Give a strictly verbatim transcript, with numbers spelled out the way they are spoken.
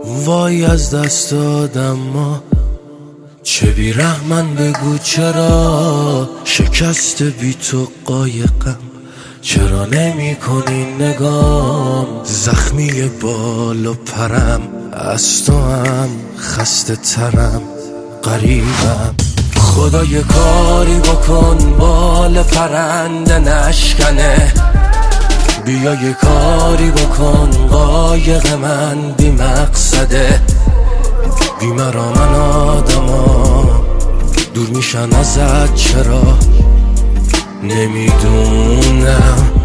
وای از دست دادم ما چه بیرحمن بگو چرا شکست بی تو قایقم، چرا نمی کنی نگام زخمی بال و پرم، از تو هم خسته ترم غریبم. خدا یه کاری بکن بال پرنده نشکنه، بیا یه کاری بکن قایق من بی مقصده، بی مرا من آدما دور میشن ازت چرا نمیدونم.